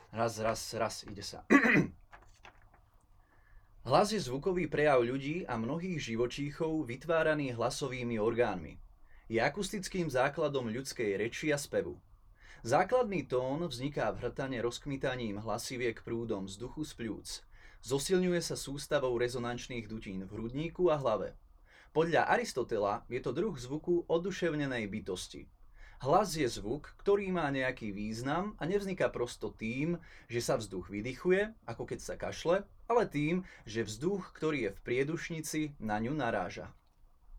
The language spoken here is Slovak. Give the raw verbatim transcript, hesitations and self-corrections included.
Raz, raz, raz, ide sa. Hlas je zvukový prejav ľudí a mnohých živočíchov vytváraný hlasovými orgánmi. Je akustickým základom ľudskej reči a spevu. Základný tón vzniká v hrtane rozkmitaním hlasiviek prúdom vzduchu z pľúc. Zosilňuje sa sústavou rezonančných dutín v hrudníku a hlave. Podľa Aristotela je to druh zvuku oduševnenej bytosti. Hlas je zvuk, ktorý má nejaký význam a nevzniká prosto tým, že sa vzduch vydychuje, ako keď sa kašle, ale tým, že vzduch, ktorý je v priedušnici, na ňu naráža.